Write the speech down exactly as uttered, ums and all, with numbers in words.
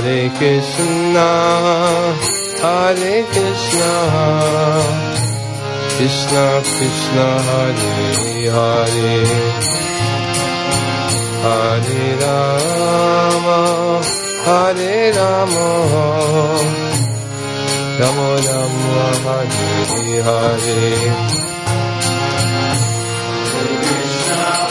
Hare Krishna, Hare Krishna, Krishna Krishna, Hare Hare, Hare Rama, Hare Rama, Rama Rama, Hare Hare. Hare Krishna.